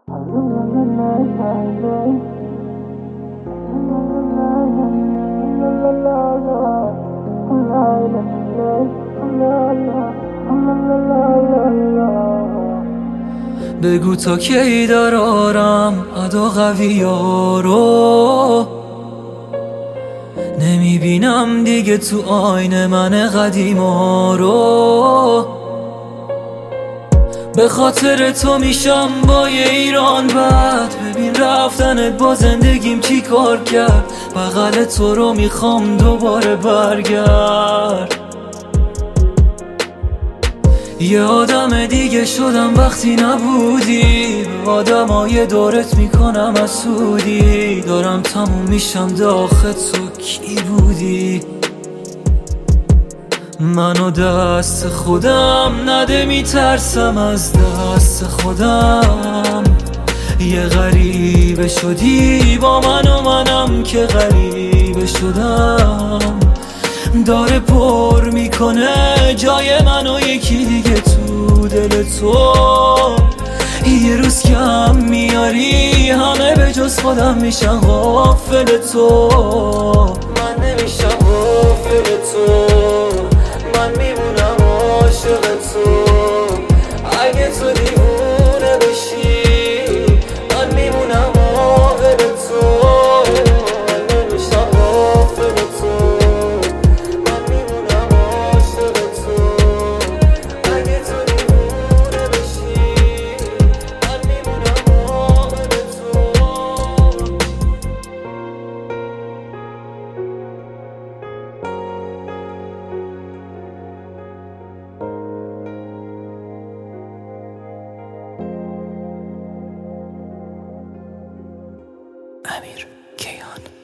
بگو تا کی دارم ادا قویا رو نمیبینم دیگه تو آینه من قدیما رو. به خاطر تو میشم با یه ایران بد، ببین رفتنت با زندگیم چی کار کرد. بغل تو رو میخوام دوباره برگرد. یه آدم دیگه شدم وقتی نبودی، به آدمای دورت میکنم حسودی. دارم تموم میشم داخل تو کی بودی؟ منو دست خودم نده میترسم از دست خودم. یه غریبه شدی با من و منم که غریبه شدم. داره پر میکنه جای منو یکی دیگه تو دل تو. یه روز کم میاری همه به جز خودم میشن غافل تو. من نمیشم غافل تو، من میمونم عاشق تو. اگه تو دیوونه بشی من میمونم عاقل تو. من نمیشم غافل تو، من میمونم عاشق تو. اگه تو دیوونه بشی من میمونم عاقل تو. امیر کیهان.